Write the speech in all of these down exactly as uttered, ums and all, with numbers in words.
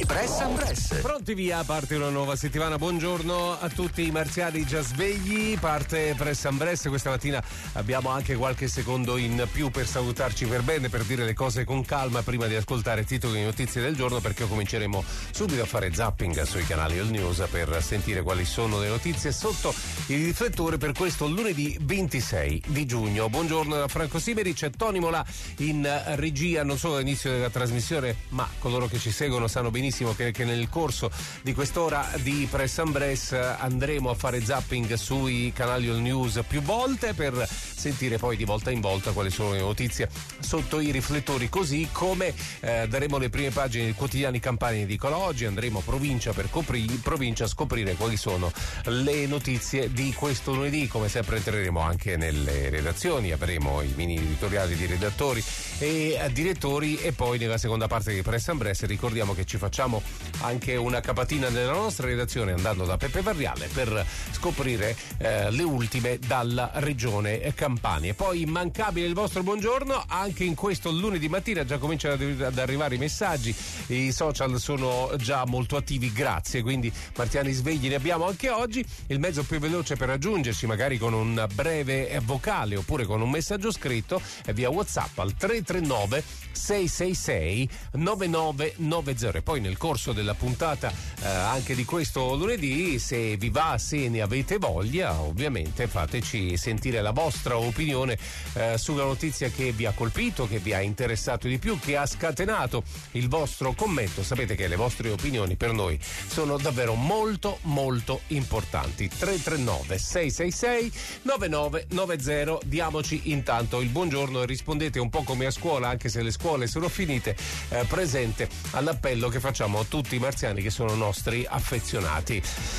Press and Press. Pronti via, parte una nuova settimana. Buongiorno a tutti i marziani già svegli. Parte Press and Press. Questa mattina abbiamo anche qualche secondo in più per salutarci per bene, per dire le cose con calma prima di ascoltare i titoli di notizie del giorno, perché cominceremo subito a fare zapping sui canali All News per sentire quali sono le notizie sotto il riflettore per questo lunedì ventisei di giugno. Buongiorno da Franco Siberi, c'è Tony Molà in regia, non solo all'inizio della trasmissione, ma coloro che ci seguono sanno benissimo Che, che nel corso di quest'ora di Press and Press andremo a fare zapping sui canali All News più volte per sentire poi di volta in volta quali sono le notizie sotto i riflettori, così come eh, daremo le prime pagine dei quotidiani campani edicolo. Oggi andremo provincia per copri, provincia a scoprire quali sono le notizie di questo lunedì. Come sempre entreremo anche nelle redazioni, avremo i mini editoriali di redattori e eh, direttori, e poi nella seconda parte di Press and Press ricordiamo che ci facciamo anche una capatina nella nostra redazione andando da Peppe Varriale per scoprire eh, le ultime dalla regione Campania. E poi immancabile il vostro buongiorno anche in questo lunedì mattina, già cominciano ad, ad arrivare i messaggi, i social sono già molto attivi, grazie, quindi marziani svegli ne abbiamo anche oggi. Il mezzo più veloce per raggiungerci, magari con un breve vocale oppure con un messaggio scritto, è via WhatsApp al tre tre nove sei sei sei nove nove nove zero. E poi nel corso della puntata eh, anche di questo lunedì, se vi va, se ne avete voglia, ovviamente fateci sentire la vostra opinione eh, sulla notizia che vi ha colpito, che vi ha interessato di più, che ha scatenato il vostro commento. Sapete che le vostre opinioni per noi sono davvero molto molto importanti. Tre tre nove sei sei sei nove nove nove zero. Diamoci intanto il buongiorno e rispondete un po' come a scuola, anche se le scuole sono finite, eh, presente all'appello che facciamo a tutti i marziani che sono nostri affezionati.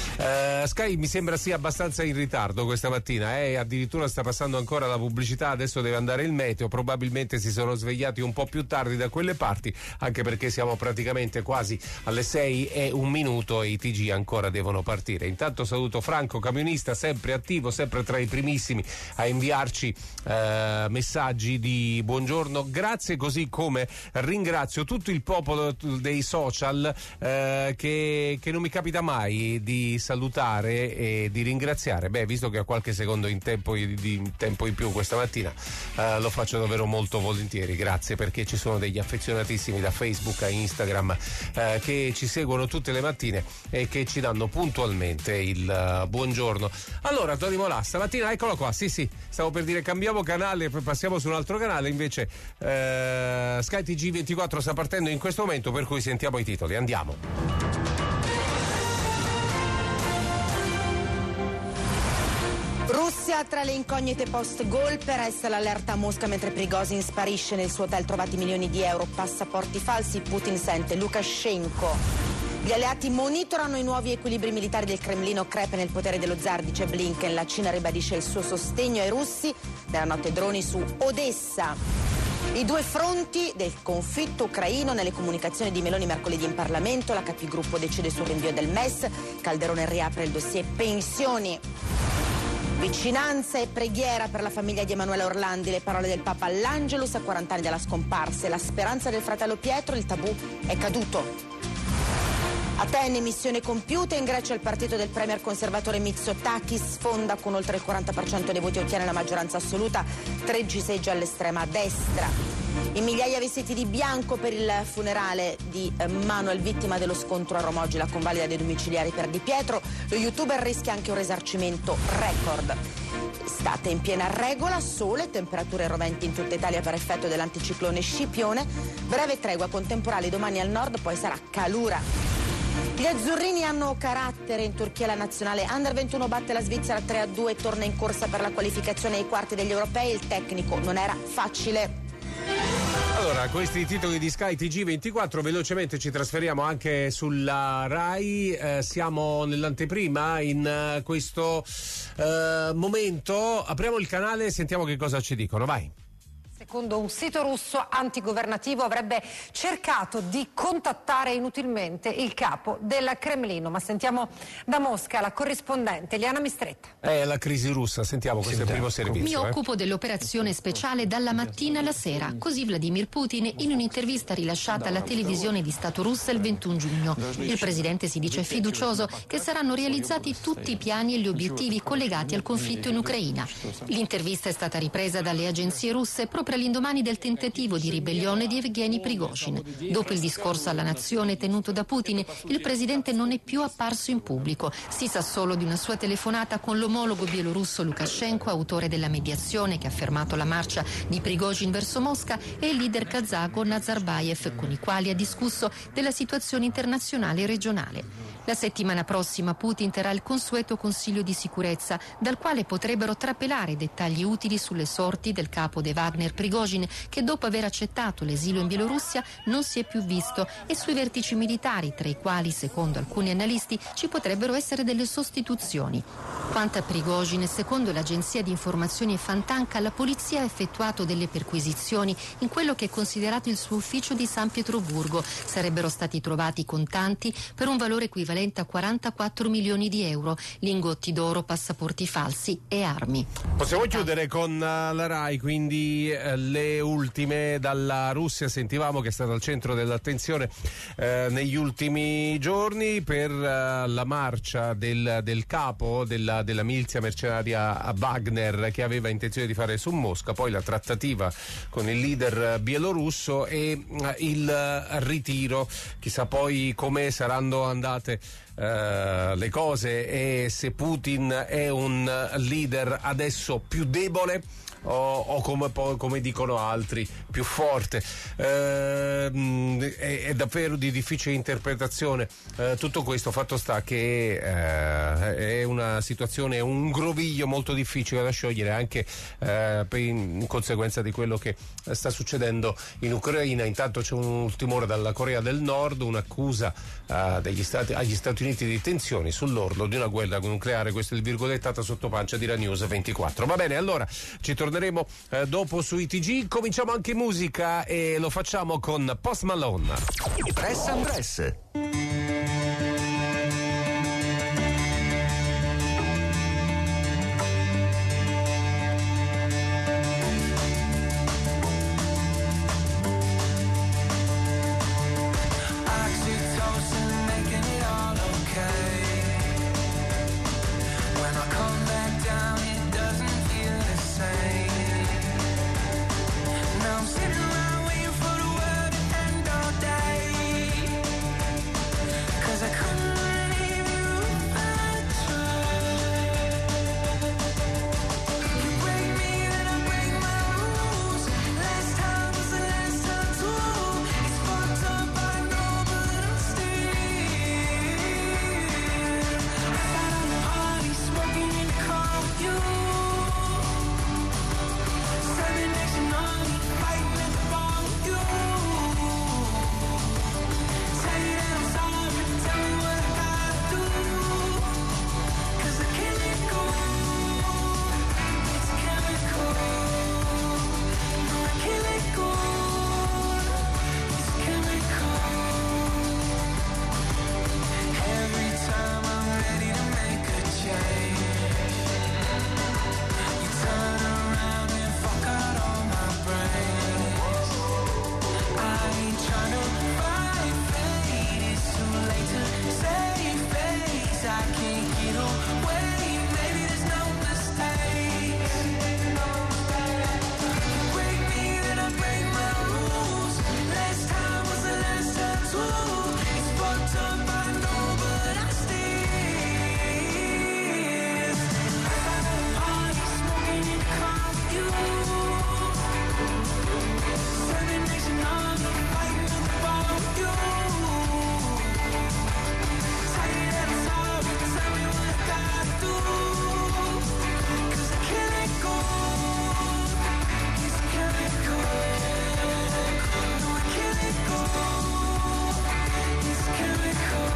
Uh, Sky mi sembra sia abbastanza in ritardo questa mattina, eh? Addirittura sta passando ancora la pubblicità, adesso deve andare il meteo, probabilmente si sono svegliati un po' più tardi da quelle parti, anche perché siamo praticamente quasi alle sei e un minuto e i T G ancora devono partire. Intanto saluto Franco, camionista, sempre attivo, sempre tra i primissimi a inviarci uh, messaggi di buongiorno, grazie, così come ringrazio tutto il popolo dei social eh, che, che non mi capita mai di salutare e di ringraziare. Beh, visto che ho qualche secondo in tempo, di, di tempo in più questa mattina, eh, lo faccio davvero molto volentieri. Grazie, perché ci sono degli affezionatissimi da Facebook a Instagram eh, che ci seguono tutte le mattine e che ci danno puntualmente il uh, buongiorno. Allora, Tony Molà, stamattina eccolo qua, sì sì, stavo per dire cambiamo canale, poi passiamo su un altro canale, invece eh, Sky T G ventiquattro sta partendo in questo momento, per cui sentiamo i titoli, andiamo. Russia tra le incognite post-gol, resta l'allerta a Mosca mentre Prigozhin sparisce nel suo hotel, trovati milioni di euro, passaporti falsi, Putin sente Lukashenko. Gli alleati monitorano i nuovi equilibri militari del Cremlino, crepe nel potere dello zar, dice Blinken, la Cina ribadisce il suo sostegno ai russi, della notte droni su Odessa. I due fronti del conflitto ucraino nelle comunicazioni di Meloni mercoledì in Parlamento, la capigruppo decide sul rinvio del M E S, Calderone riapre il dossier pensioni. Vicinanza e preghiera per la famiglia di Emanuela Orlandi, le parole del Papa all'Angelus a quaranta anni dalla scomparsa, la speranza del fratello Pietro, il tabù è caduto. Atene, missione compiuta, in Grecia il partito del premier conservatore Mitsotakis sfonda con oltre il quaranta per cento dei voti, ottiene la maggioranza assoluta, tredici seggi all'estrema destra. In migliaia vestiti di bianco per il funerale di Manuel, vittima dello scontro a Roma, oggi la convalida dei domiciliari per Di Pietro, lo youtuber rischia anche un risarcimento record. Estate in piena regola, sole, temperature roventi in tutta Italia per effetto dell'anticiclone Scipione, breve tregua con temporali domani al nord, poi sarà calura. Gli azzurrini hanno carattere, in Turchia la nazionale under ventuno batte la Svizzera tre a due, torna in corsa per la qualificazione ai quarti degli europei, il tecnico non era facile. Allora, questi i titoli di Sky T G ventiquattro, velocemente ci trasferiamo anche sulla Rai, eh, siamo nell'anteprima in uh, questo uh, momento, apriamo il canale e sentiamo che cosa ci dicono, vai. secondo un sito russo antigovernativo, avrebbe cercato di contattare inutilmente il capo del Cremlino. Ma sentiamo da Mosca la corrispondente Liana Mistretta. È la crisi russa, sentiamo questo è il primo servizio. Mi eh. occupo dell'operazione speciale dalla mattina alla sera, così Vladimir Putin in un'intervista rilasciata alla televisione di Stato russa il ventuno giugno. Il presidente si dice fiducioso che saranno realizzati tutti i piani e gli obiettivi collegati al conflitto in Ucraina. L'intervista è stata ripresa dalle agenzie russe proprio all'indomani del tentativo di ribellione di Evgeny Prigozhin. Dopo il discorso alla nazione tenuto da Putin, il presidente non è più apparso in pubblico. Si sa solo di una sua telefonata con l'omologo bielorusso Lukashenko, autore della mediazione che ha fermato la marcia di Prigozhin verso Mosca, e il leader kazako Nazarbayev, con i quali ha discusso della situazione internazionale e regionale. La settimana prossima Putin terrà il consueto Consiglio di sicurezza, dal quale potrebbero trapelare dettagli utili sulle sorti del capo dei Wagner Prigozhin, che dopo aver accettato l'esilio in Bielorussia non si è più visto, e sui vertici militari, tra i quali, secondo alcuni analisti, ci potrebbero essere delle sostituzioni. Quanto a Prigozhin, secondo l'agenzia di informazioni Fantanka, la polizia ha effettuato delle perquisizioni in quello che è considerato il suo ufficio di San Pietroburgo. Sarebbero stati trovati contanti per un valore equivalente a quarantaquattro milioni di euro, lingotti d'oro, passaporti falsi e armi. Possiamo chiudere con uh, la RAI, quindi uh, le ultime dalla Russia. Sentivamo che è stata al centro dell'attenzione uh, negli ultimi giorni per uh, la marcia del, del capo della, della milizia mercenaria Wagner, che aveva intenzione di fare su Mosca, poi la trattativa con il leader bielorusso e uh, il uh, ritiro. Chissà poi come saranno andate Uh, le cose e se Putin è un leader adesso più debole o, o come, come dicono altri più forte. Uh, è, è davvero di difficile interpretazione uh, tutto questo. Fatto sta che uh, è una situazione, un groviglio molto difficile da sciogliere, anche uh, per, in conseguenza di quello che sta succedendo in Ucraina. Intanto c'è un timore dalla Corea del Nord, un'accusa uh, degli stati, agli Stati Uniti di tensioni sull'orlo di una guerra nucleare. Questo è il virgolettata sottopancia di RaiNews ventiquattro. Va bene, allora ci torneremo eh, dopo su I T G. Cominciamo anche musica e lo facciamo con Post Malone. Press and Press. Chemical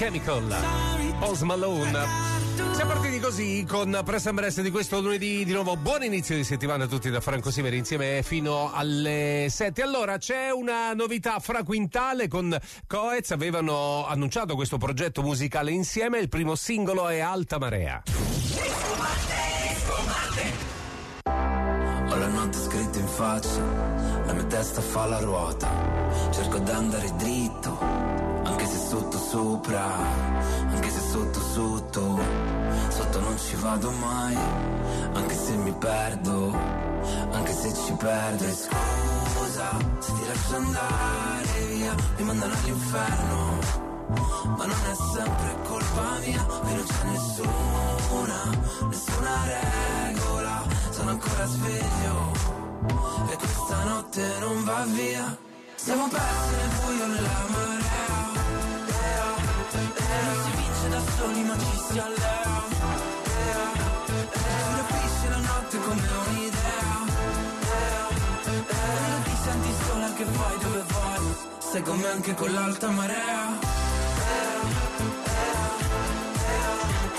Chemical, Post Malone. Siamo partiti così con Press and Press di questo lunedì. Di nuovo buon inizio di settimana a tutti da Franco Siveri insieme fino alle sette. Allora c'è una novità: Fra Quintale con Coez avevano annunciato questo progetto musicale insieme. Il primo singolo è Alta Marea. Ho la notte scritta in faccia, la mia testa fa la ruota. Cerco d'andare dritto, anche se sotto sopra, anche se sotto sotto. Sotto non ci vado mai, anche se mi perdo, anche se ci perdo. E scusa se ti lascio andare via, mi mandano all'inferno, ma non è sempre colpa mia. Qui non c'è nessuna, nessuna regola. Sono ancora sveglio e questa notte non va via. Siamo persi nel buio, nella marea, ea, ea. Non si vince da soli ma ci si allea, ea, ea. Si rapisce la notte come un'idea, ea, ea. E ti senti sola che vai dove vai, sei con me anche con l'alta marea, ea, ea, ea,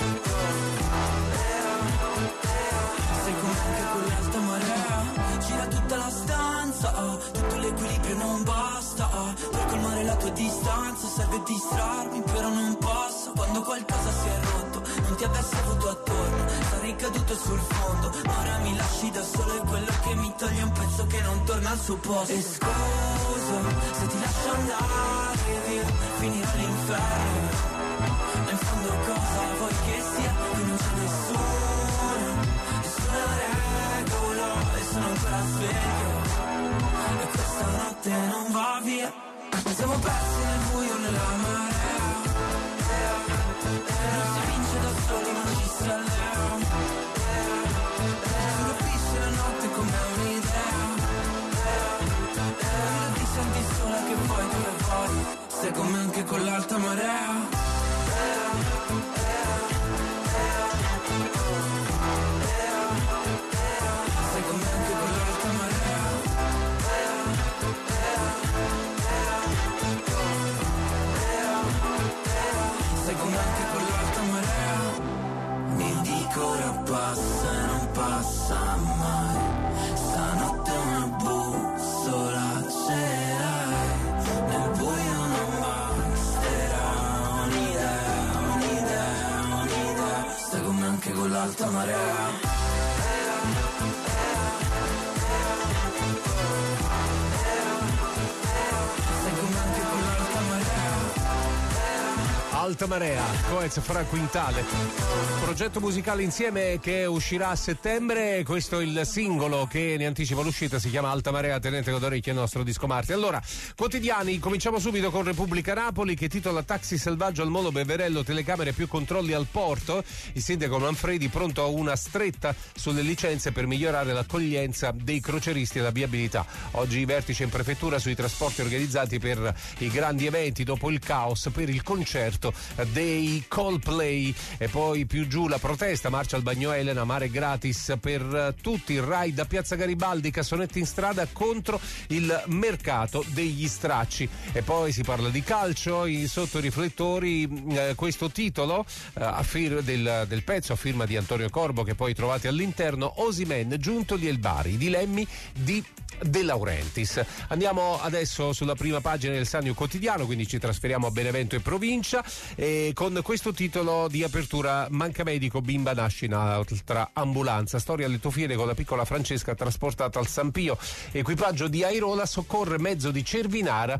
ea. Sei con me anche con l'alta marea. Gira tutta la stanza, ah, tutto l'equilibrio non basta, ah, per colmare la tua distanza serve distrarmi però non posso. Quando qualcosa si è rotto, non ti avessi avuto attorno, sarei caduto sul fondo, ma ora mi lasci da solo, è quello che mi toglie un pezzo che non torna al suo posto. E scusa se ti lascio andare via, finirò all'inferno, ma in fondo cosa vuoi che sia? Qui non c'è nessuno, nessuna regola, e sono ancora sveglio e questa notte non va via. Siamo persi nel buio, nella marea, ea, ea. Non si vince da soli ma ci si allea, ea, ea. Si rapisce la notte come un'idea, ea, ea. E ti senti sola che vuoi dove vuoi, sei con me anche con l'alta marea, ea, ea, ea, ea, ea. Sei con me anche con l'alta marea, ea, ea, ea, ea, ea. Sei con me anche con l'alta marea. Mi dico ora passa e non passa mai, stanotte una bussola ce l'hai, nel buio non basterà un'idea, un'idea, un'idea. Stai con me anche con l'alta marea. Alta Marea, Coez, Fra Quintale. Progetto musicale insieme che uscirà a settembre. Questo è il singolo che ne anticipa l'uscita, si chiama Alta Marea. Tenete d'orecchio il nostro disco Marti. Allora, quotidiani, cominciamo subito con Repubblica Napoli che titola Taxi selvaggio al Molo Beverello, telecamere più controlli al porto. Il sindaco Manfredi pronto a una stretta sulle licenze per migliorare l'accoglienza dei croceristi e la viabilità. Oggi i vertici in prefettura sui trasporti organizzati per i grandi eventi dopo il caos per il concerto dei Coldplay. E poi più giù la protesta, marcia al Bagno Elena, mare gratis per tutti, il ride da Piazza Garibaldi, cassonetti in strada contro il mercato degli stracci. E poi si parla di calcio, i sotto i riflettori eh, questo titolo eh, a fir- del, del pezzo a firma di Antonio Corbo che poi trovate all'interno: Osimhen, Giuntoli e il Bari, i dilemmi di De Laurentiis. Andiamo adesso sulla prima pagina del Sannio Quotidiano, quindi ci trasferiamo a Benevento e provincia, e con questo titolo di apertura: manca medico, bimba nasce in altra ambulanza, storia alle Tofiere con la piccola Francesca trasportata al San Pio, equipaggio di Airola soccorre mezzo di Cervinara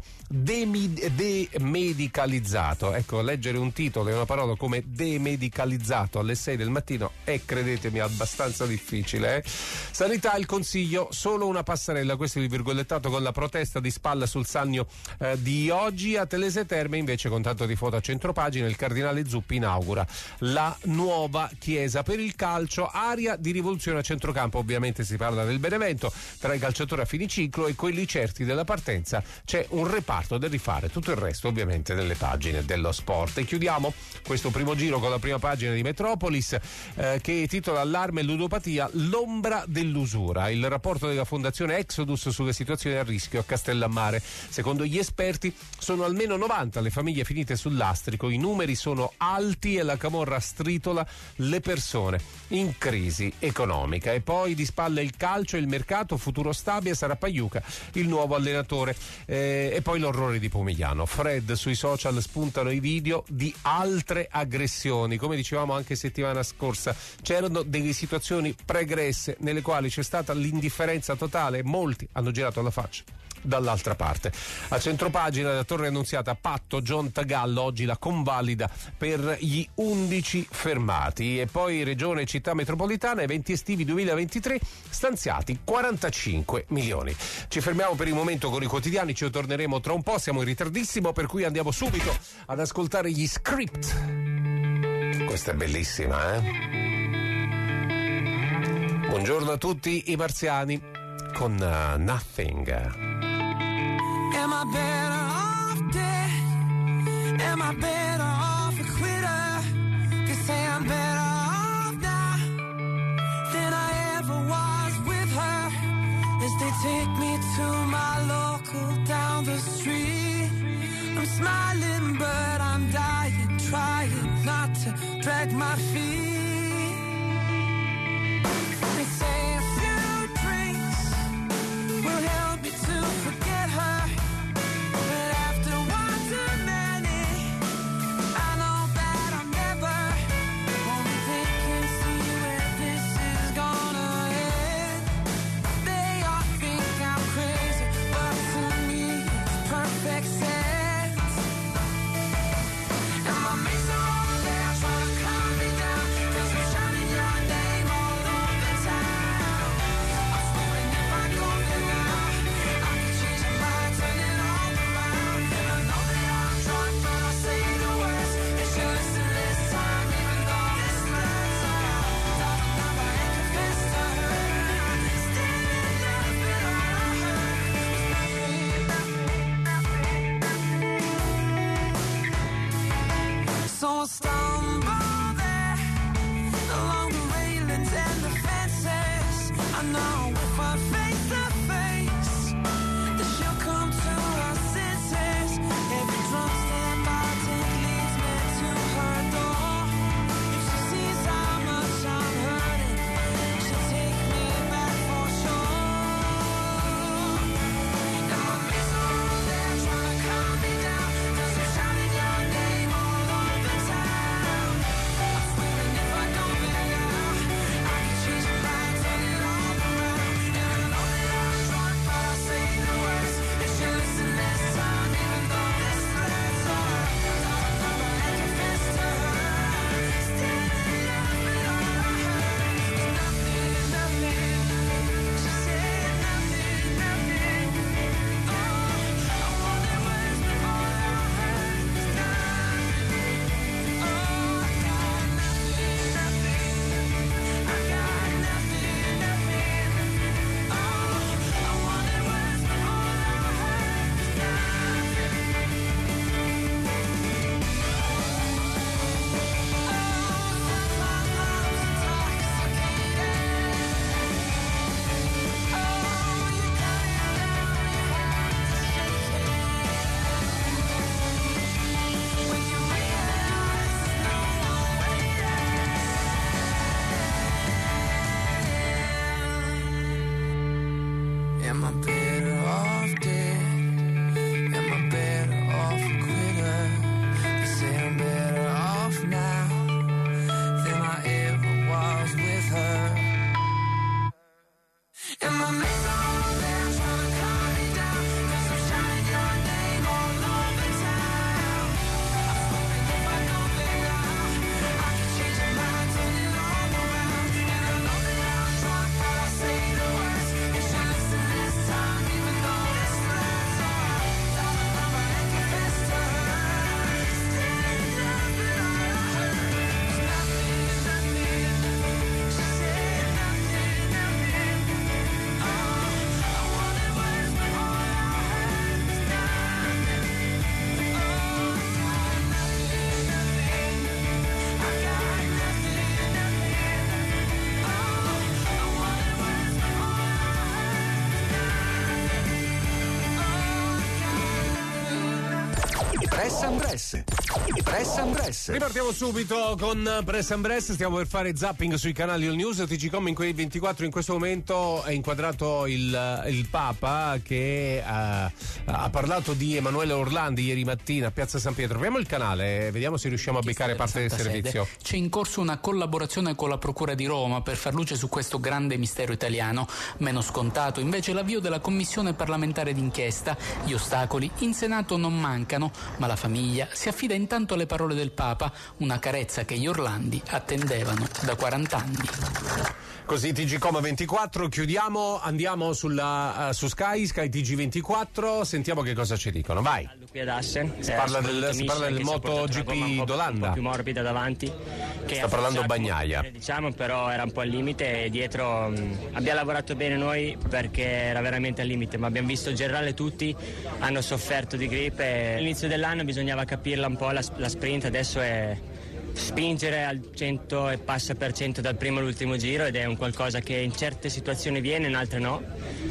demedicalizzato. Ecco, leggere un titolo e una parola come demedicalizzato alle sei del mattino è, credetemi, abbastanza difficile, eh? Sanità, il consiglio, solo una passerella, questo è il virgolettato con la protesta di spalla sul Sannio eh, di oggi. A Telese Terme invece, con tanto di foto a centropagina, il cardinale Zuppi inaugura la nuova chiesa. Per il calcio, aria di rivoluzione a centrocampo, ovviamente si parla del Benevento, tra i calciatori a finiciclo e quelli certi della partenza c'è un reparto da rifare, tutto il resto ovviamente nelle pagine dello sport. E chiudiamo questo primo giro con la prima pagina di Metropolis eh, che titola Allarme e ludopatia, l'ombra dell'usura, il rapporto della fondazione Exodus sulle situazioni a rischio a Castellammare. Secondo gli esperti sono almeno novanta le famiglie finite sul lastrico traffico, i numeri sono alti e la camorra stritola le persone in crisi economica. E poi di spalle il calcio, il mercato, futuro Stabia, sarà Pagliuca il nuovo allenatore. Eh, e poi l'orrore di Pomigliano. Fred, sui social spuntano i video di altre aggressioni. Come dicevamo anche settimana scorsa, c'erano delle situazioni pregresse nelle quali c'è stata l'indifferenza totale e molti hanno girato la faccia dall'altra parte. A centropagina da Torre Annunziata, patto John Tagallo, oggi la convalida per gli undici fermati. E poi Regione e Città Metropolitana, eventi estivi duemilaventitré, stanziati quarantacinque milioni. Ci fermiamo per il momento con i quotidiani, ci torneremo tra un po', siamo in ritardissimo, per cui andiamo subito ad ascoltare gli Script. Questa è bellissima, eh? Buongiorno a tutti i marziani con uh, Nothing. Am I better off dead? Am I better off a quitter? They say I'm better off now than I ever was with her. As they take me to my local down the street, I'm smiling but I'm dying, trying not to drag my feet. They say a few drinks will help me to forget her. And my mates are all there trying to calm me down. and Bress. Press and Bress. Ripartiamo subito con Press and Bress. Stiamo per fare zapping sui canali All News. T G Com in quei ventiquattro in questo momento è inquadrato il, il Papa che ha, ha parlato di Emanuele Orlandi ieri mattina a Piazza San Pietro. Vediamo il canale, vediamo se riusciamo a beccare parte del servizio. C'è in corso una collaborazione con la Procura di Roma per far luce su questo grande mistero italiano. Meno scontato invece l'avvio della commissione parlamentare d'inchiesta. Gli ostacoli in Senato non mancano, ma la famiglia si affida intanto alle parole del Papa, una carezza che gli Orlandi attendevano da quaranta anni. Così T G Com ventiquattro, chiudiamo, andiamo sulla, uh, su Sky, Sky T G ventiquattro, sentiamo che cosa ci dicono, vai. Qui ad Assen si parla del, si parla del MotoGP d'Olanda, un po' più morbida davanti, che sta parlando Bagnaia, diciamo, però era un po' al limite e dietro mh, abbiamo lavorato bene noi perché era veramente al limite, ma abbiamo visto in generale tutti hanno sofferto di gripe. All'inizio dell'anno bisognava capirla un po' la, la sprint, adesso è spingere al cento e passa per cento dal primo all'ultimo giro, ed è un qualcosa che in certe situazioni viene, in altre no.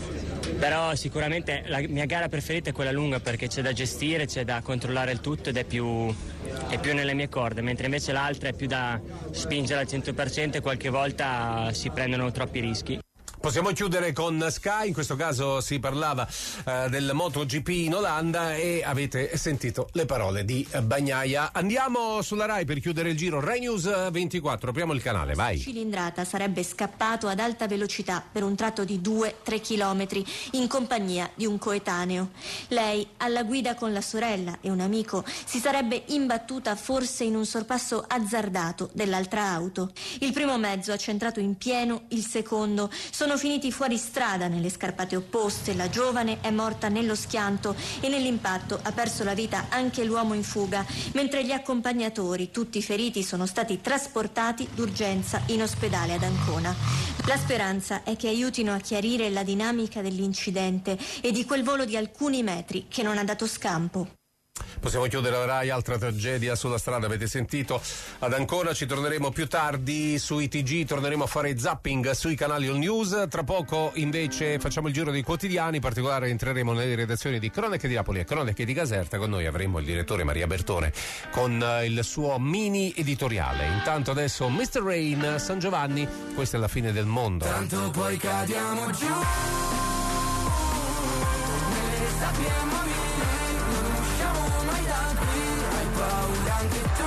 Però sicuramente la mia gara preferita è quella lunga perché c'è da gestire, c'è da controllare il tutto ed è più, è più nelle mie corde, mentre invece l'altra è più da spingere al cento per cento e qualche volta si prendono troppi rischi. Possiamo chiudere con Sky, in questo caso si parlava uh, del MotoGP in Olanda e avete sentito le parole di Bagnaia. Andiamo sulla Rai per chiudere il giro. Rai News ventiquattro, apriamo il canale, vai. Cilindrata sarebbe scappato ad alta velocità per un tratto di due tre chilometri in compagnia di un coetaneo. Lei, alla guida con la sorella e un amico, si sarebbe imbattuta forse in un sorpasso azzardato dell'altra auto. Il primo mezzo ha centrato in pieno il secondo. Sono finiti fuori strada nelle scarpate opposte, la giovane è morta nello schianto e nell'impatto ha perso la vita anche l'uomo in fuga, mentre gli accompagnatori, tutti feriti, sono stati trasportati d'urgenza in ospedale ad Ancona. La speranza è che aiutino a chiarire la dinamica dell'incidente e di quel volo di alcuni metri che non ha dato scampo. Possiamo chiudere la Rai, altra tragedia sulla strada, avete sentito ad Ancona, ci torneremo più tardi su I T G, torneremo a fare zapping sui canali All News, tra poco invece facciamo il giro dei quotidiani, in particolare entreremo nelle redazioni di Cronache di Napoli e Cronache di Caserta, con noi avremo il direttore Maria Bertone con il suo mini editoriale. Intanto adesso mister Rain, San Giovanni, questa è la fine del mondo. Tanto poi cadiamo giù, nelle sabbie anche tu,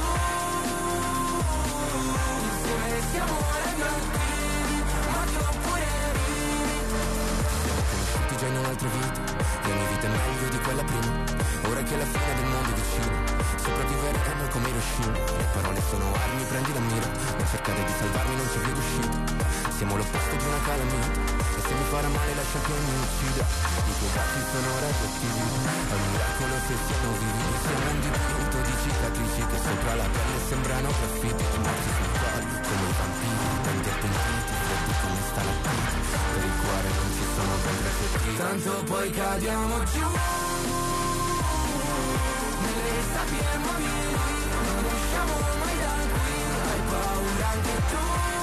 insieme siamo radioattivi, ma tu pure vivi. Siamo conosciuti già in un'altra vita, e ogni vita è meglio di quella prima. Ora che la fine del mondo è vicina, sopravviveremo come Hiroshima. Le parole sono armi, prendi la mira, non cercare di salvarmi, non c'è via d'uscita. Siamo l'opposto di una calamita, e se mi farà male lascia che mi uccida. I tuoi baci sono radioattivi, è un miracolo se siamo vivi. Siamo un dipinto di cicatrici che sopra la pelle sembrano graffiti, morti sul collo come i vampiri, tanti appuntiti, freddi come stalattiti. Per il cuore non ci sono contraccettivi. Tanto poi cadiamo giù nelle sabbie mobili, non usciamo mai da qui. Hai paura anche tu,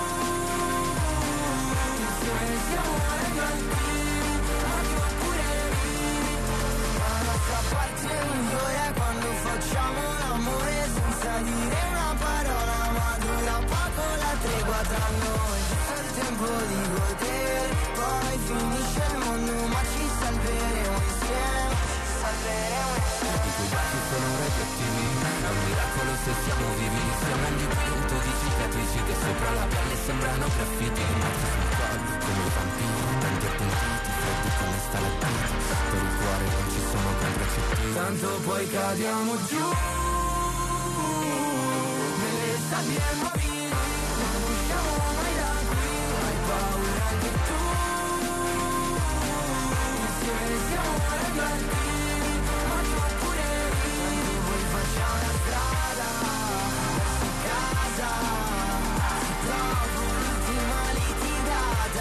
insieme siamo radioattivi, ma tu pure vivi. La nostra parte migliore è quando facciamo l'amore senza dire una parola, ma dura poco la tregua tra noi. C'è il tempo di godere, poi finisce il mondo, ma ci salveremo insieme, ci salveremo insieme. I tuoi baci sono radioattivi, è un miracolo se siamo vivi. Siamo un dipinto di cicatrici che sopra la pelle sembrano graffiti, morti sul collo come i vampiri, tanti appuntiti, freddi come stalattiti. Per il cuore non ci sono contraccettivi. Tanto poi cadiamo giù nelle sabbie mobili, non usciamo mai da qui. Hai paura anche tu, insieme siamo radioattivi, ma tu pure vivi. Poi facciamo la strada verso casa, si trova l'ultima litigata. La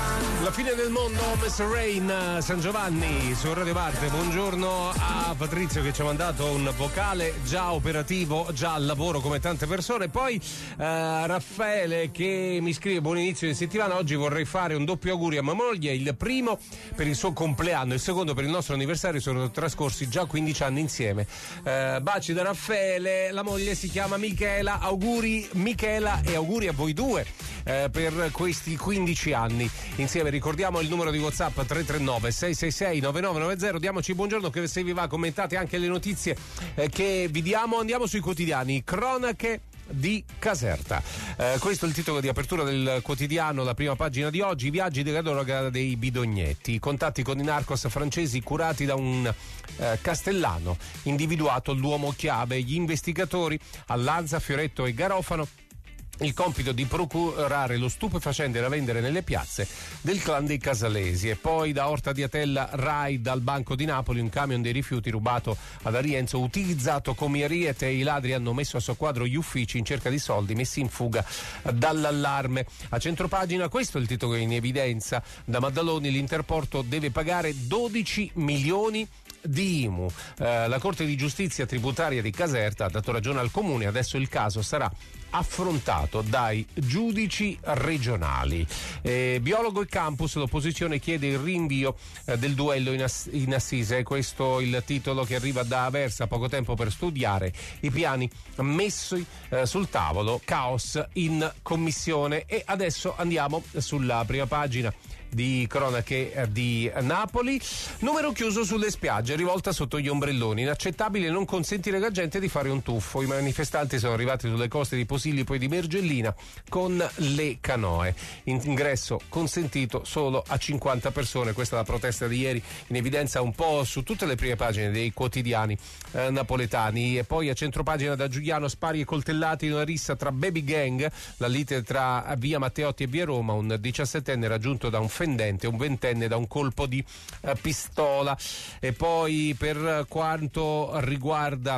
la fine del mondo, mister Rain, San Giovanni su Radio Marte. Buongiorno a Patrizio che ci ha mandato un vocale già operativo, già al lavoro come tante persone. Poi eh, Raffaele che mi scrive: buon inizio di settimana, oggi vorrei fare un doppio augurio a mia moglie, il primo per il suo compleanno, il secondo per il nostro anniversario. Sono trascorsi già quindici anni insieme. Eh, baci da Raffaele, la moglie si chiama Michela. Auguri Michela e auguri a voi due eh, per questi quindici anni insieme. Ricordiamo il numero di WhatsApp tre tre nove sei sei sei nove nove nove zero. Diamoci buongiorno, che se vi va commentate anche le notizie eh, che vi diamo. Andiamo sui quotidiani. Cronache di Caserta. Eh, questo è il titolo di apertura del quotidiano, la prima pagina di oggi. I viaggi della droga dei bidognetti. I contatti con i narcos francesi curati da un eh, castellano. Individuato l'uomo chiave. Gli investigatori a Lanza, Fioretto e Garofano il compito di procurare lo stupefacente da vendere nelle piazze del clan dei Casalesi. E poi da Orta di Atella, raid al Banco di Napoli, un camion dei rifiuti rubato ad Arienzo utilizzato come ariete. I ladri hanno messo a soqquadro gli uffici in cerca di soldi messi in fuga dall'allarme. A centropagina questo è il titolo in evidenza. Da Maddaloni l'Interporto deve pagare dodici milioni di I M U. Eh, la Corte di Giustizia Tributaria di Caserta ha dato ragione al comune, adesso il caso sarà affrontato dai giudici regionali. Eh, biologo e campus, l'opposizione chiede il rinvio eh, del duello in, ass- in Assise. Questo è il titolo che arriva da Aversa. Poco tempo per studiare i piani messi eh, sul tavolo, caos in commissione. E adesso andiamo sulla prima pagina di cronache di Napoli. Numero chiuso sulle spiagge, rivolta sotto gli ombrelloni. Inaccettabile non consentire alla gente di fare un tuffo. I manifestanti sono arrivati sulle coste di Posillipo e di Mergellina con le canoe. Ingresso consentito solo a cinquanta persone. Questa è la protesta di ieri, in evidenza un po' su tutte le prime pagine dei quotidiani eh, napoletani. E poi a centropagina da Giuliano, spari e coltellati in una rissa tra baby gang, la lite tra via Matteotti e via Roma. Un diciassettenne raggiunto da un fendente, un ventenne da un colpo di uh, pistola. E poi per quanto riguarda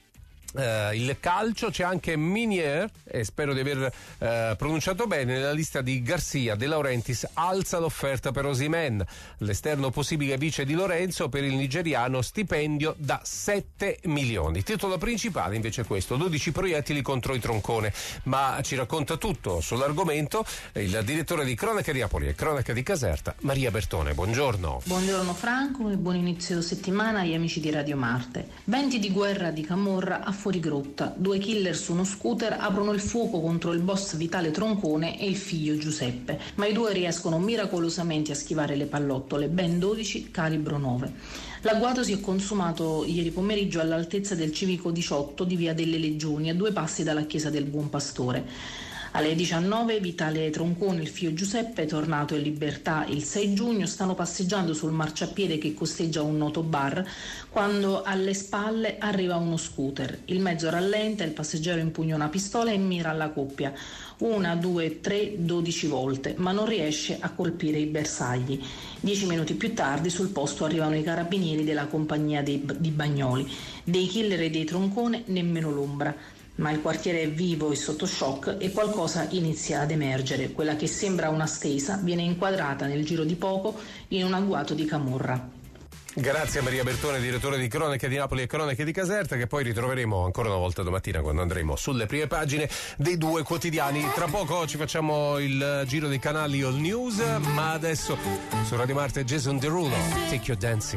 Uh, il calcio c'è anche Minier, e spero di aver uh, pronunciato bene, nella lista di Garcia. De Laurentiis alza l'offerta per Osimhen, l'esterno possibile vice di Lorenzo. Per il nigeriano stipendio da sette milioni. Titolo principale invece è questo: dodici proiettili contro il troncone. Ma ci racconta tutto sull'argomento il direttore di Cronache di Napoli e Cronache di Caserta, Maria Bertone. Buongiorno. Buongiorno Franco e buon inizio settimana agli amici di Radio Marte. Venti di guerra di Camorra a fuori grotta. Due killer su uno scooter aprono il fuoco contro il boss Vitale Troncone e il figlio Giuseppe, ma i due riescono miracolosamente a schivare le pallottole, ben dodici calibro nove. L'agguato si è consumato ieri pomeriggio all'altezza del civico diciotto di via delle Legioni, a due passi dalla chiesa del Buon Pastore. Alle diciannove Vitale Troncone e il figlio Giuseppe, tornato in libertà il sei giugno, stanno passeggiando sul marciapiede che costeggia un noto bar quando alle spalle arriva uno scooter. Il mezzo rallenta, il passeggero impugna una pistola e mira alla coppia. Una, due, tre, dodici volte, ma non riesce a colpire i bersagli. Dieci minuti più tardi sul posto arrivano i carabinieri della compagnia dei, di Bagnoli. Dei killer e dei Troncone nemmeno l'ombra. Ma il quartiere è vivo e sotto shock e qualcosa inizia ad emergere. Quella che sembra una stesa viene inquadrata nel giro di poco in un agguato di Camorra. Grazie a Maria Bertone, direttore di Cronache di Napoli e Cronache di Caserta, che poi ritroveremo ancora una volta domattina quando andremo sulle prime pagine dei due quotidiani. Tra poco ci facciamo il giro dei canali All News, ma adesso su Radio Marte Jason Derulo, Take Your Dancing.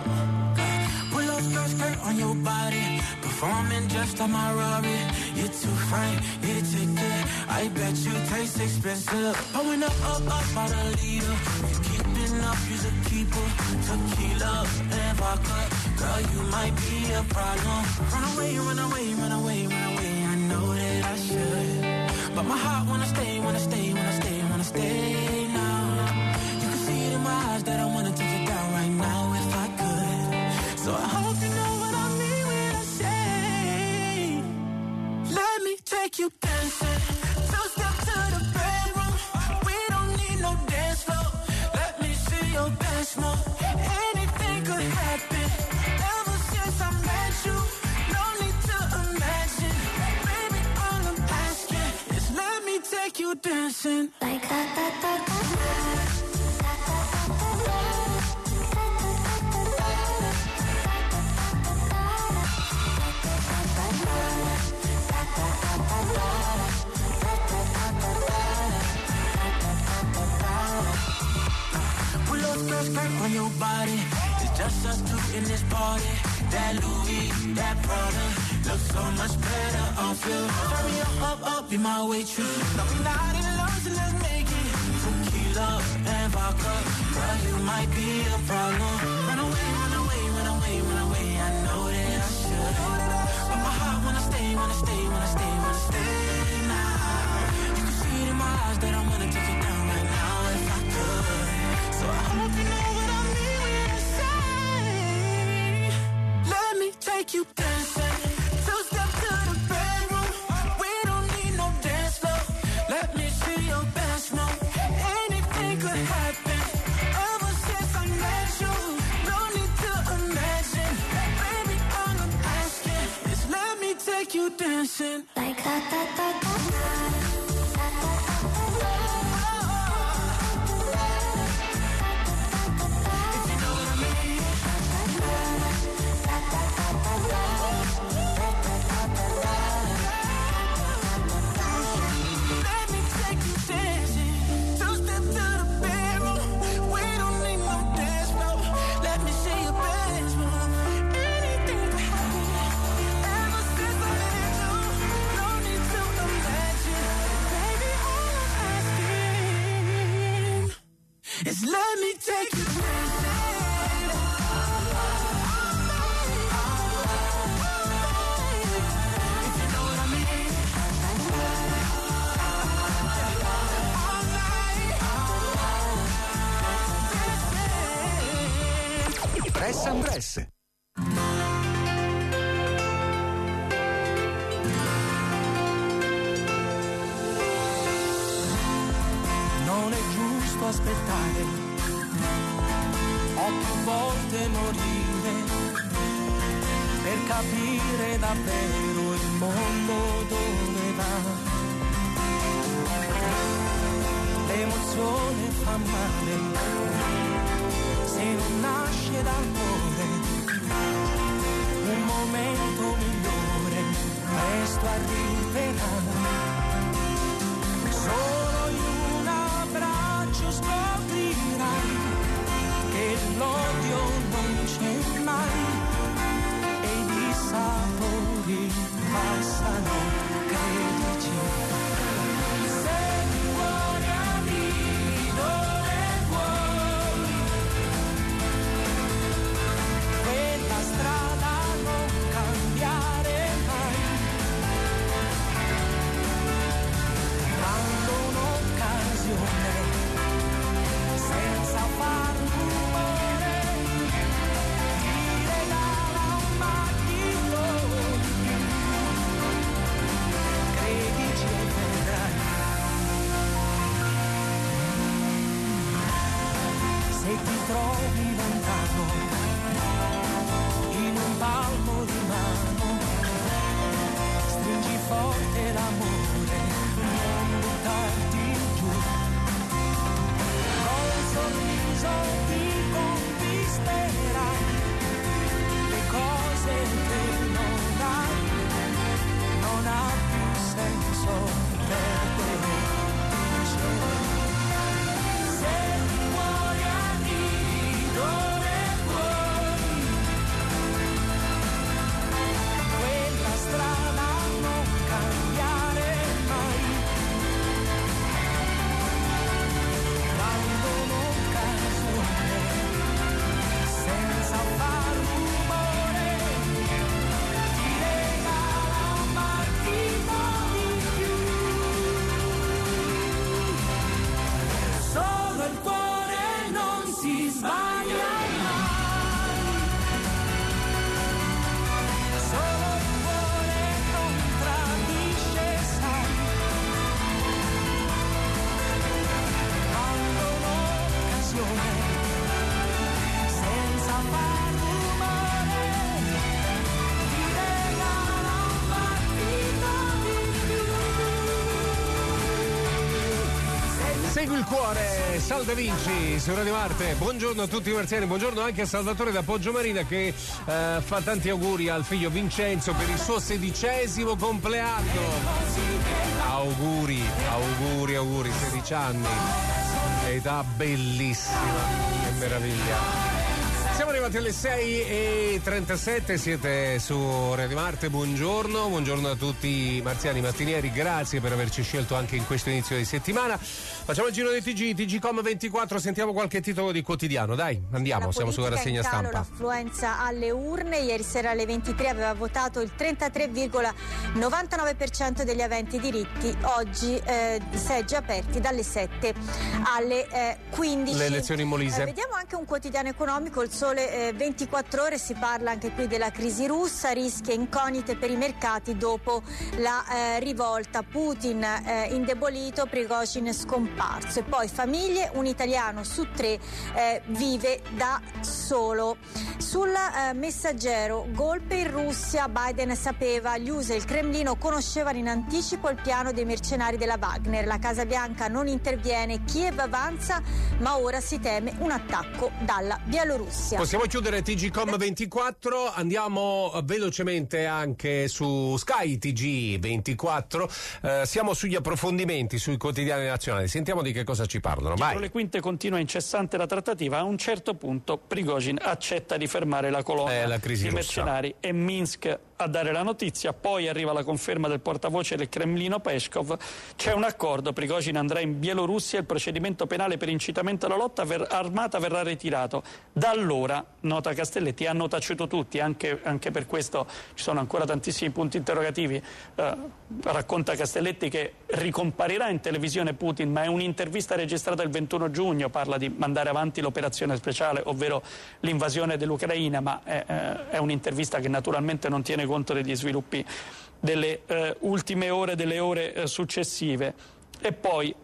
On your body, performing just like my Rari. You're too fine, you take it. I bet you taste expensive. Pouring up, up, up, by the leader. If you're keeping up, you're a keeper. Tequila and vodka, girl, you might be a problem. Run away, run away, run away, run away. I know that I should, but my heart wanna stay, wanna stay, wanna stay, wanna stay now. You can see it in my eyes that I wanna take it down right now if I could. So I hope you know. Take you dancing, two step to the bedroom. We don't need no dance floor. Let me see your dance move. Anything could happen. Ever since I met you, no need to imagine. Baby, all I'm asking is let me take you dancing. Like that, that, that, that, that. skirt, skirt on your body. It's just us two in this party. That Louis, that Prada, looks so much better on film. Turn me up, up, up, be my waitress. No, we not in love, so let's make it. Tequila and vodka, girl, you might be a problem. Run away, run away, run away, run away. I know that I should, but my heart wanna stay, wanna stay, wanna stay, wanna stay now. You can see it in my eyes that I'm gonna take you down right now if I could. So I hope you know what I mean when I say, let me take you dancing. Two step to the bedroom. We don't need no dance floor. Let me see your best move. Anything could happen. Ever since I met you, no need to imagine. Baby, all I'm asking is let me take you dancing. Like da da da da da. Is let me take you dancing. If you know what I mean. All night. Press and Press. Non è giusto aspettare, ho più volte morire per capire davvero il mondo dove va. L'emozione fa male se non nasce dall'amore. Un momento migliore presto arriverà. Solo in un abbraccio scoprirai che l'odio non c'è mai e i sapori passano, credici. Se mi vuoi arrivi dove vuoi, quella strada non cambiare mai. Quando un'occasione senza far rumore ti regala un battito di più, credici e vedrai. Se ti trovi lontano in un palmo di mano, stringi forte l'amore, non buttarti giù. Col sorriso ti conquisterai le cose che non hai, non ha più senso perdere. Se ti vuoi arrivi dove vuoi, quella strada non cambiare mai. Quando un'occasione senza far rumore ti regala un battito di più. Solo il cuore non si sbaglia mai. Solo il cuore non tradisce, sai. Quando un'occasione senza far rumore ti regala un battito di più. Segui il cuore, Sal Da Vinci su Radio Marte. Buongiorno a tutti i marziani, buongiorno anche a Salvatore da Poggiomarina che eh, fa tanti auguri al figlio Vincenzo per il suo sedicesimo compleanno. Auguri, auguri, auguri, sedici anni. Età bellissima, che meraviglia. Siamo arrivati alle sei e trentasette, siete su Radio Marte, buongiorno, buongiorno a tutti i marziani mattinieri, grazie per averci scelto anche in questo inizio di settimana. Facciamo il giro dei T G, T G Com ventiquattro, sentiamo qualche titolo di quotidiano, dai, andiamo, siamo sulla rassegna in calo, stampa. L'affluenza alle urne, ieri sera alle ventitré aveva votato il trentatré virgola novantanove per cento degli aventi diritti, oggi eh, seggi aperti dalle sette alle eh, quindici. Le elezioni in Molise. Eh, vediamo anche un quotidiano economico, il Sole eh, ventiquattro ore, si parla anche qui della crisi russa, rischi e incognite per i mercati dopo la eh, rivolta, Putin eh, indebolito, Prigozhin scomparso, e poi famiglie, un italiano su tre eh, vive da solo. Sul eh, Messaggero, golpe in Russia, Biden sapeva, gli U S A e il Cremlino conoscevano in anticipo il piano dei mercenari della Wagner, la Casa Bianca non interviene, Kiev avanza, ma ora si teme un attacco dalla Bielorussia. Possiamo chiudere T G Com ventiquattro, andiamo velocemente anche su Sky T G ventiquattro, eh, siamo sugli approfondimenti sui quotidiani nazionali, sentiamo di che cosa ci parlano. Vai. Dietro le quinte continua incessante la trattativa, a un certo punto Prigozhin accetta di fermare la colonna eh, la crisi di russa. mercenari e Minsk a dare la notizia, poi arriva la conferma del portavoce del Cremlino Peskov, c'è un accordo, Prigozhin andrà in Bielorussia, il procedimento penale per incitamento alla lotta ver- armata verrà ritirato. Da allora, nota Castelletti, hanno taciuto tutti, anche, anche per questo ci sono ancora tantissimi punti interrogativi. Eh, racconta Castelletti che ricomparirà in televisione Putin, ma è un'intervista registrata il ventuno giugno, parla di mandare avanti l'operazione speciale, ovvero l'invasione dell'Ucraina, ma è, è un'intervista che naturalmente non tiene conto degli sviluppi delle eh, ultime ore, delle ore eh, successive. E poi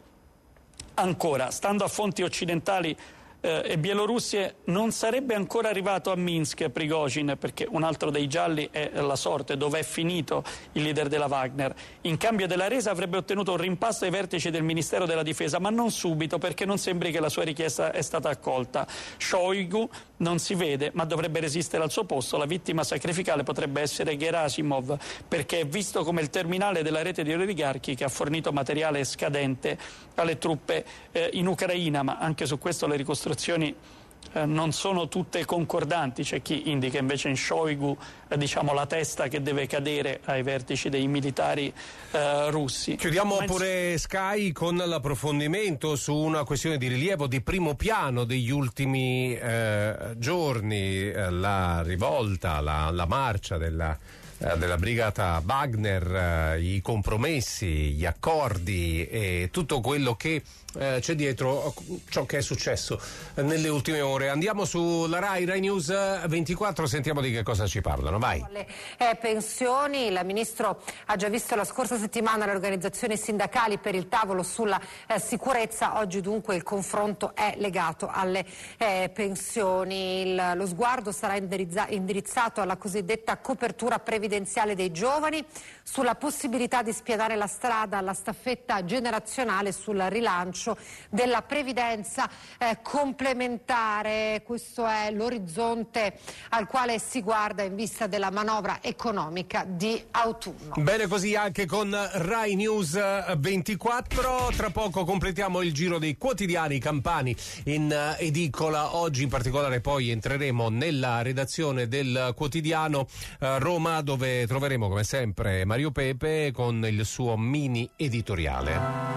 ancora, stando a fonti occidentali eh, e bielorussie, non sarebbe ancora arrivato a Minsk Prigozhin, perché un altro dei gialli è la sorte, dove è finito il leader della Wagner. In cambio della resa avrebbe ottenuto un rimpasto ai vertici del Ministero della Difesa, ma non subito, perché non sembri che la sua richiesta è stata accolta. Shoigu non si vede, ma dovrebbe resistere al suo posto. La vittima sacrificale potrebbe essere Gerasimov, perché è visto come il terminale della rete di oligarchi che ha fornito materiale scadente alle truppe eh, in Ucraina, ma anche su questo le ricostruzioni eh, non sono tutte concordanti. C'è chi indica invece in Shoigu eh, diciamo la testa che deve cadere ai vertici dei militari eh, russi. Chiudiamo Ma pure Sky con l'approfondimento su una questione di rilievo di primo piano degli ultimi eh, giorni, eh, la rivolta, la, la marcia della della brigata Wagner, eh, i compromessi, gli accordi e tutto quello che eh, c'è dietro ciò che è successo eh, nelle ultime ore. Andiamo sulla Rai, Rai News ventiquattro, sentiamo di che cosa ci parlano. Vai. Le eh, pensioni, il ministro ha già visto la scorsa settimana le organizzazioni sindacali per il tavolo sulla eh, sicurezza, oggi dunque il confronto è legato alle eh, pensioni. Il, lo sguardo sarà indirizza, indirizzato alla cosiddetta copertura previdenziale dei giovani, sulla possibilità di spianare la strada alla staffetta generazionale, sul rilancio della previdenza eh, complementare. Questo è l'orizzonte al quale si guarda in vista della manovra economica di autunno. Bene così anche con Rai News ventiquattro, tra poco completiamo il giro dei quotidiani campani in edicola. Oggi in particolare poi entreremo nella redazione del quotidiano eh, Roma, dove troveremo come sempre Mario Pepe con il suo mini editoriale.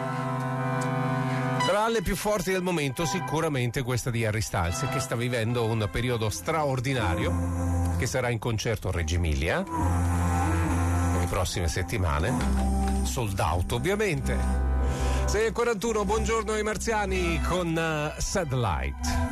Tra le più forti del momento sicuramente questa di Harry Styles, che sta vivendo un periodo straordinario, che sarà in concerto a Reggio Emilia nelle prossime settimane, sold out ovviamente. sei e quarantuno, buongiorno ai marziani con uh, Satellite.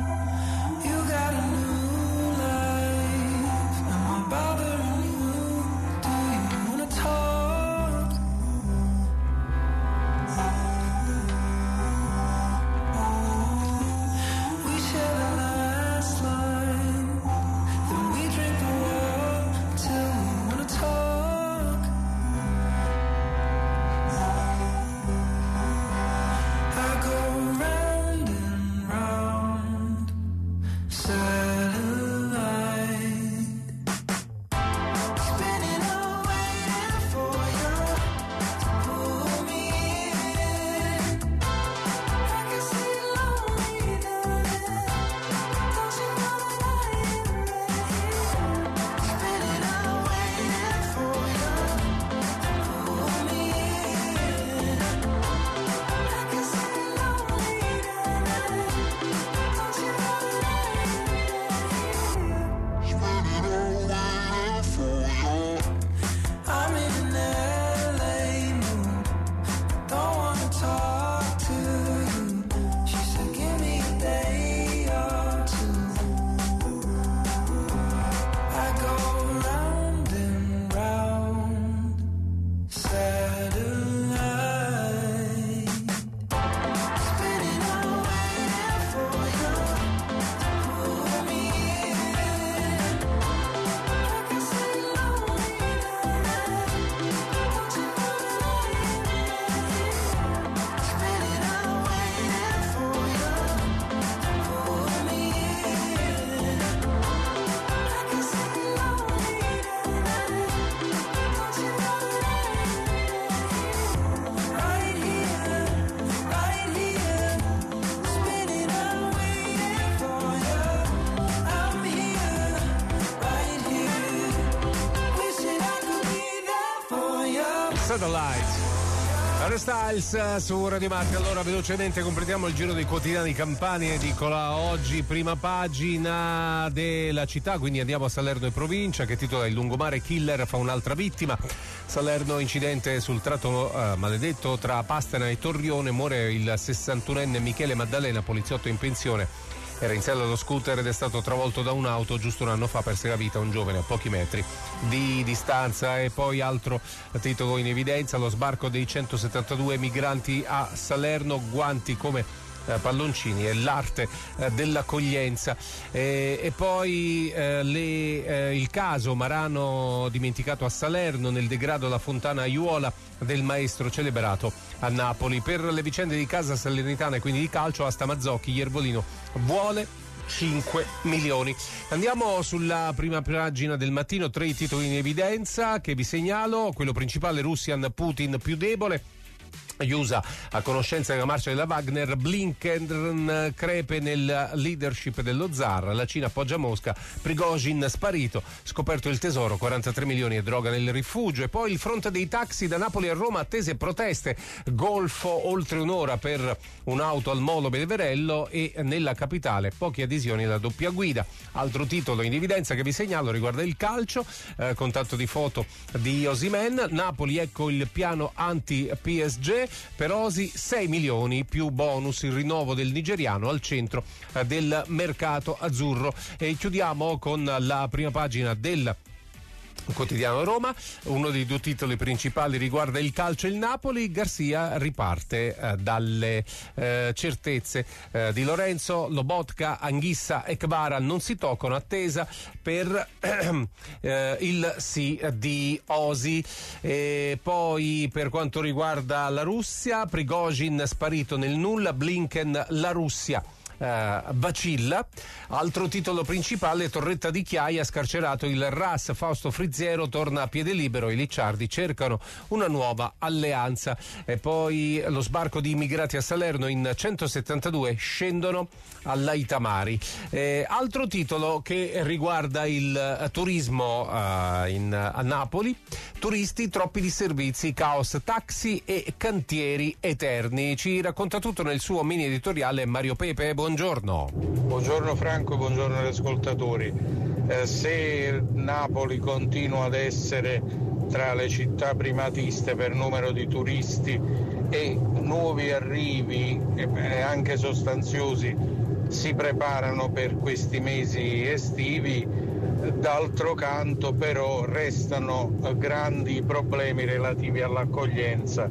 Round and round, sad. Satellite. Harry Styles su Radio Marca. Allora velocemente completiamo il giro dei quotidiani Campania, edicola oggi, prima pagina della città, quindi andiamo a Salerno e provincia, che titola Il lungomare killer fa un'altra vittima. Salerno, incidente sul tratto eh, maledetto tra Pastena e Torrione, muore il sessantunenne Michele Maddalena, poliziotto in pensione. Era in sella allo scooter ed è stato travolto da un'auto. Giusto un anno fa perse la vita un giovane a pochi metri di distanza. E poi altro titolo in evidenza: lo sbarco dei centosettantadue migranti a Salerno, guanti come eh, palloncini e l'arte eh, dell'accoglienza. E, e poi eh, le, eh, il caso Marano dimenticato a Salerno, nel degrado la fontana aiuola del maestro celebrato a Napoli. Per le vicende di casa salernitana e quindi di calcio, Asta Mazzocchi, Iervolino vuole cinque milioni. Andiamo sulla prima pagina del Mattino, tre titoli in evidenza che vi segnalo. Quello principale: Russian, Putin più debole. Gli U S A a conoscenza della marcia della Wagner, Blinken crepe nel leadership dello zar, la Cina appoggia Mosca, Prigozhin sparito, scoperto il tesoro, quarantatré milioni e droga nel rifugio. E poi il fronte dei taxi da Napoli a Roma, attese proteste, golfo oltre un'ora per un'auto al molo Beverello, e nella capitale poche adesioni alla doppia guida. Altro titolo in evidenza che vi segnalo riguarda il calcio, eh, con tanto di foto di Osimhen. Napoli, ecco il piano anti-P S G, per Osi sei milioni più bonus, il rinnovo del nigeriano al centro eh, del mercato azzurro. E chiudiamo con la prima pagina del quotidiano Roma. Uno dei due titoli principali riguarda il calcio e il Napoli. Garcia riparte eh, dalle eh, certezze eh, di Lorenzo. Lobotka, Anghissa e Kvara non si toccano, attesa per eh, il sì di Osi. E poi per quanto riguarda la Russia, Prigozhin sparito nel nulla, Blinken, la Russia Uh, vacilla. Altro titolo principale: Torretta di Chiaia, scarcerato il R A S, Fausto Friziero torna a piede libero, i Licciardi cercano una nuova alleanza. E poi lo sbarco di immigrati a Salerno, in centosettantadue scendono all'Aitamari. Eh, altro titolo che riguarda il uh, turismo uh, in, uh, a Napoli: turisti, troppi disservizi, caos taxi e cantieri eterni. Ci racconta tutto nel suo mini editoriale Mario Pepe. Buongiorno. Buongiorno Franco, buongiorno agli ascoltatori. Eh, se Napoli continua ad essere tra le città primatiste per numero di turisti e nuovi arrivi, eh, anche sostanziosi, si preparano per questi mesi estivi, d'altro canto però restano grandi problemi relativi all'accoglienza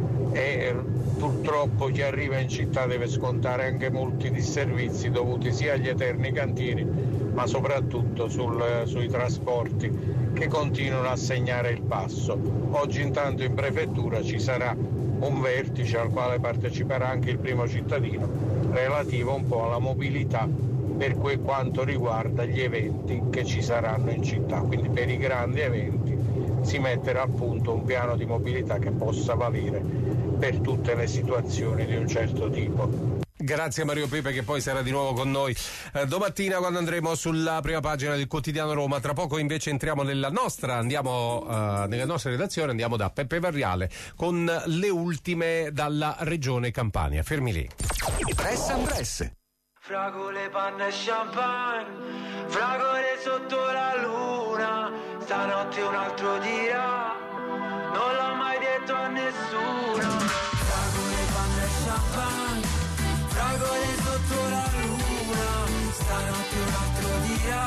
e purtroppo chi arriva in città deve scontare anche molti disservizi dovuti sia agli eterni cantieri ma soprattutto sul, sui trasporti che continuano a segnare il passo. Oggi intanto in prefettura ci sarà un vertice al quale parteciperà anche il primo cittadino relativo un po' alla mobilità per que- quanto riguarda gli eventi che ci saranno in città, quindi per i grandi eventi si metterà a punto un piano di mobilità che possa valere per tutte le situazioni di un certo tipo. Grazie Mario Pepe, che poi sarà di nuovo con noi eh, domattina quando andremo sulla prima pagina del quotidiano Roma. Tra poco invece entriamo nella nostra, andiamo eh, nella nostra redazione, andiamo da Peppe Varriale con le ultime dalla regione Campania. Fermi lì. Press and Press. Fragole, panna e champagne, fragole sotto la luna, stanotte un altro dirà, non l'ho mai detto a nessuno. Fragole, panna e champagne, fragole sotto la luna, stanotte un altro dirà,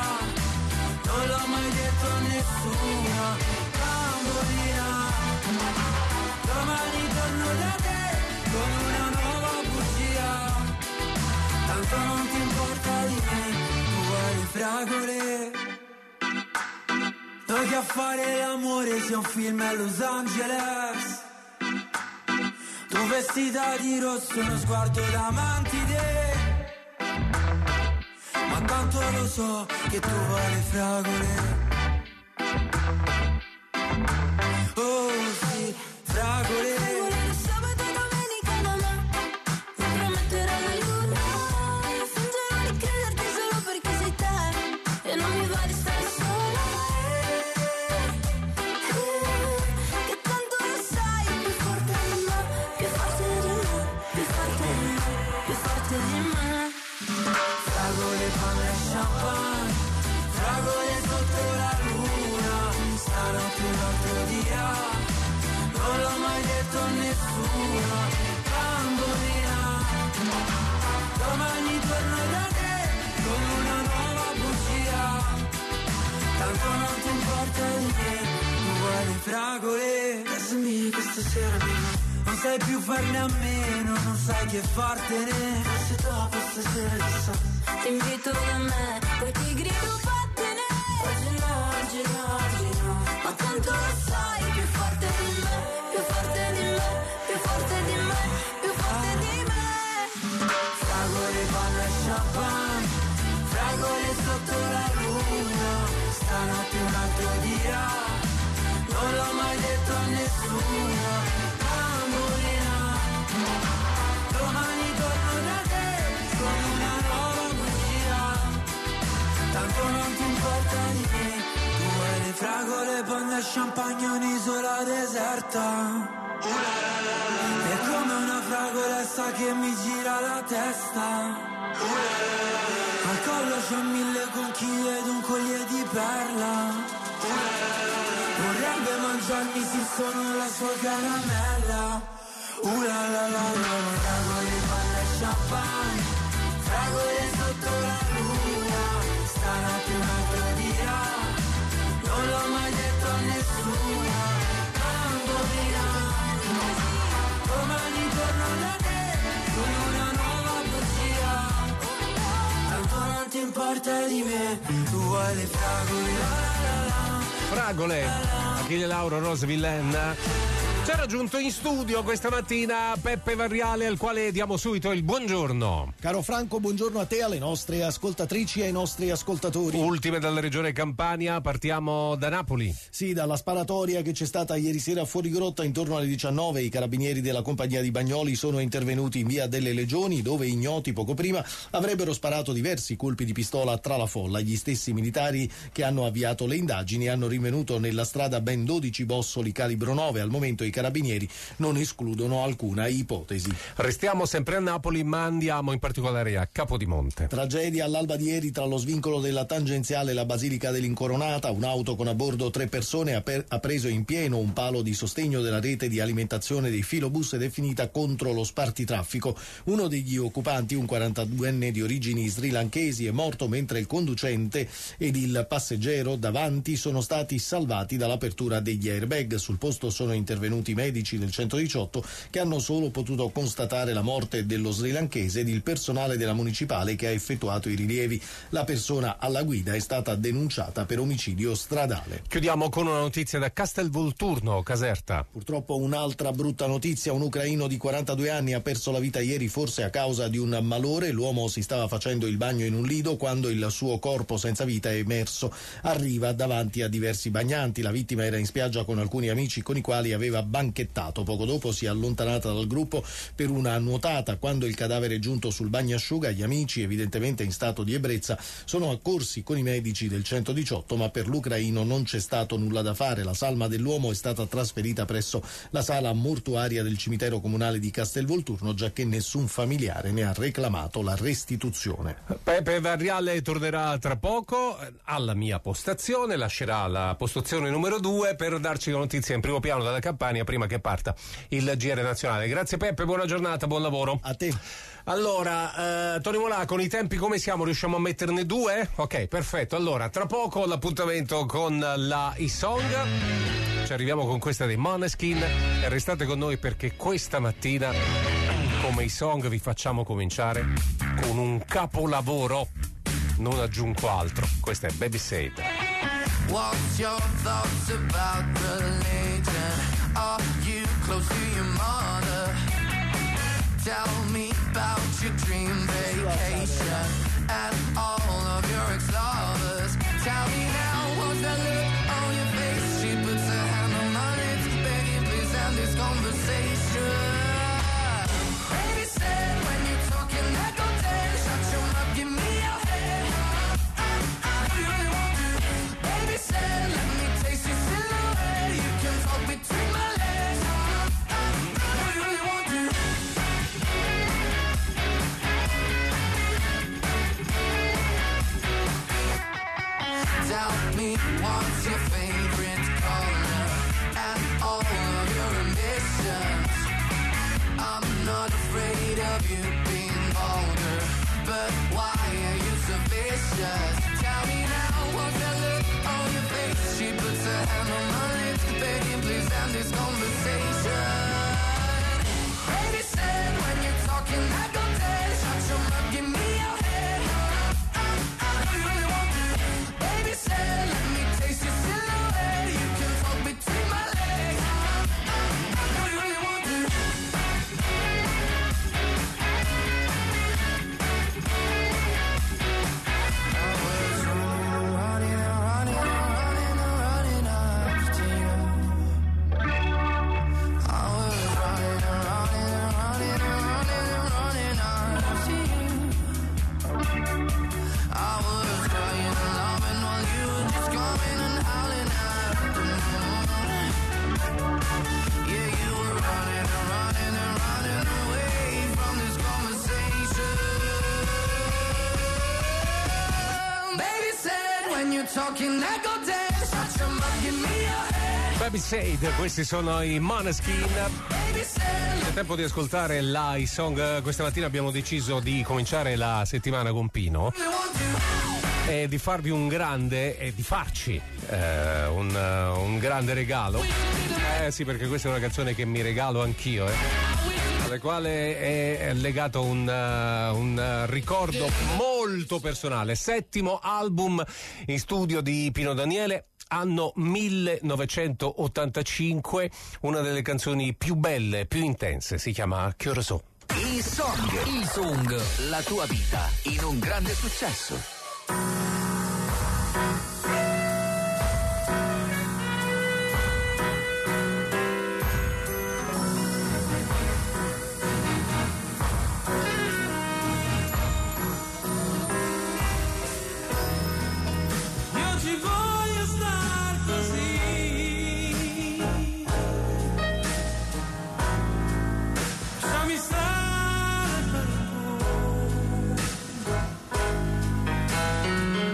non l'ho mai detto a nessuno. Bambolina, domani torno da te con una nuova bugia, tanto non ti importa di me, tu vuoi le fragole. Noi che a fare l'amore sia un film a Los Angeles, tu vestita di rosso, uno sguardo da mantide, ma tanto lo so che tu vuoi le fragole. Oh sì, fragole. Non mi va di stare sola, che tanto nessuno, bambolina. Domani torno da te con una nuova bugia, tanto non ti importa di me, tu vuoi le fragole. Dammi questa sera mia, non sai più farne a meno, non sai che fartene. Se dopo stasera chissà, ti invito da me, poi ti grido vattene. Oggi no, oggi no, oggi no, ma tanto lo sai, più forte di me, più forte di me, più forte di me, più forte di me. Fragole, panna e champagne, fragole sotto la luna, stanotte un altro dirà, non l'ho mai detto a nessuno, bambolina. Domani torno da te con una nuova bugia, tanto non ti importa di me, tu vuoi le fragole, panna e champagne, un'isola deserta. È come una fragolessa che mi gira la testa. Al collo c'ho mille conchiglie ed un collier di perla. Vorrebbe mangiarmi se sono la sua caramella. Uh la la la la, fragole, panna e champagne, fragole sotto la luna, stanotte un altro dirà, non l'ho mai detto a nessuno, bambolina. Domani torno da te con una nuova bugia, tanto non ti importa di me, tu vuoi le fragole, la la la. Fragole, Achille Lauro, Rose Villain. C'è raggiunto in studio questa mattina Peppe Varriale, al quale diamo subito il buongiorno. Caro Franco, buongiorno a te, alle nostre ascoltatrici e ai nostri ascoltatori. Ultime dalla regione Campania, partiamo da Napoli. Sì, dalla sparatoria che c'è stata ieri sera fuori grotta intorno alle diciannove, i carabinieri della compagnia di Bagnoli sono intervenuti in via delle Legioni, dove ignoti poco prima avrebbero sparato diversi colpi di pistola tra la folla. Gli stessi militari che hanno avviato le indagini hanno rinvenuto nella strada ben dodici bossoli calibro nove. Al momento i carabinieri non escludono alcuna ipotesi. Restiamo sempre a Napoli, ma andiamo in particolare a Capodimonte. Tragedia all'alba di ieri tra lo svincolo della tangenziale e la Basilica dell'Incoronata. Un'auto con a bordo tre persone ha, per, ha preso in pieno un palo di sostegno della rete di alimentazione dei filobus ed è finita contro lo spartitraffico. Uno degli occupanti, un quarantaduenne di origini srilanchesi, è morto, mentre il conducente ed il passeggero davanti sono stati salvati dall'apertura degli airbag. Sul posto sono intervenuti i medici del centodiciotto, che hanno solo potuto constatare la morte dello srilanchese ed il personale della municipale che ha effettuato i rilievi. La persona alla guida è stata denunciata per omicidio stradale. Chiudiamo con una notizia da Castelvolturno, Caserta. Purtroppo un'altra brutta notizia: un ucraino di quarantadue anni ha perso la vita ieri, forse a causa di un malore. L'uomo si stava facendo il bagno in un lido quando il suo corpo senza vita è emerso a riva davanti a diversi bagnanti. La vittima era in spiaggia con alcuni amici con i quali aveva banchettato. Poco dopo si è allontanata dal gruppo per una nuotata. Quando il cadavere è giunto sul bagnasciuga, gli amici, evidentemente in stato di ebbrezza, sono accorsi con i medici del centodiciotto, ma per l'ucraino non c'è stato nulla da fare. La salma dell'uomo è stata trasferita presso la sala mortuaria del cimitero comunale di Castelvolturno, giacché nessun familiare ne ha reclamato la restituzione. Peppe Varriale tornerà tra poco alla mia postazione, lascerà la postazione numero due per darci la notizia in primo piano dalla Campania prima che parta il G R nazionale. Grazie Peppe, buona giornata, buon lavoro. A te. Allora, eh, Tony Molà, con i tempi come siamo? Riusciamo a metterne due? Ok, perfetto. Allora, tra poco l'appuntamento con la E-Song. Ci arriviamo con questa dei Måneskin e restate con noi perché questa mattina come E-Song vi facciamo cominciare con un capolavoro. Non aggiungo altro. Questa è Baby Said. What's your thoughts about religion? Are you close to your mother? Tell me about your dream vacation and all of your ex-lovers. Tell me now, what's that look on your face? She puts her hand on my lips, begging please end this conversation. Baby said when you're talking that go down, shut your mouth, give me your head. What do you really want to? Baby said let me taste your silhouette. You can talk between my legs. What do you really want to? vicious. Tell me now, what's that look on your face? She puts her hand on my lips, begging please end this conversation. Baby said when you're talking I go dead. Shut your mouth, give me your head. I, I, I know you really want to. Baby said let me taste your silhouette. You can talk between my legs. I, I, I know you really want to. Talking, I go dance, shut your mouth, give me your head. Baby Said, questi sono i Måneskin. È tempo di ascoltare l'I Song. Questa mattina abbiamo deciso di cominciare la settimana con Pino e di farvi un grande e di farci eh, un, uh, un grande regalo. Eh sì, perché questa è una canzone che mi regalo anch'io, eh. Alle quale è legato un, uh, un uh, ricordo molto personale. Settimo album in studio di Pino Daniele, anno millenovecentottantacinque, una delle canzoni più belle, più intense, si chiama Curaçao. I Song, I Song, la tua vita in un grande successo. Stare per un po'.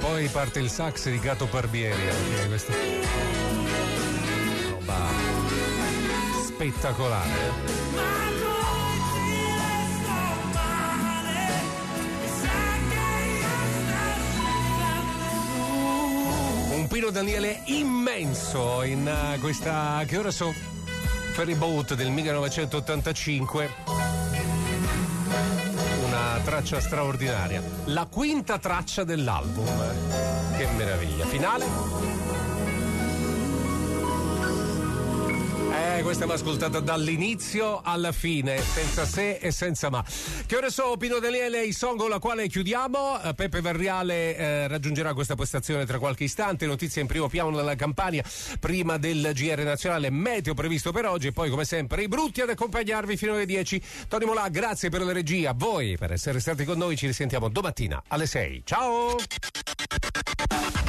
poi parte il sax di Gato Barbieri, anche questa roba spettacolare. Un Pino Daniele immenso in uh, questa, che ora so, Ferry Boat del millenovecentottantacinque. Una traccia straordinaria, la quinta traccia dell'album, che meraviglia. Finale? Eh, questa va ascoltata dall'inizio alla fine, senza se e senza ma. Che ore so, Pino Daniele, i song con la quale chiudiamo. eh, Peppe Varriale eh, raggiungerà questa postazione tra qualche istante. Notizie in primo piano della Campania prima del G R nazionale, meteo previsto per oggi, e poi come sempre i brutti ad accompagnarvi fino alle dieci. Tony Molà, grazie per la regia, a voi per essere stati con noi. Ci risentiamo domattina alle sei. Ciao!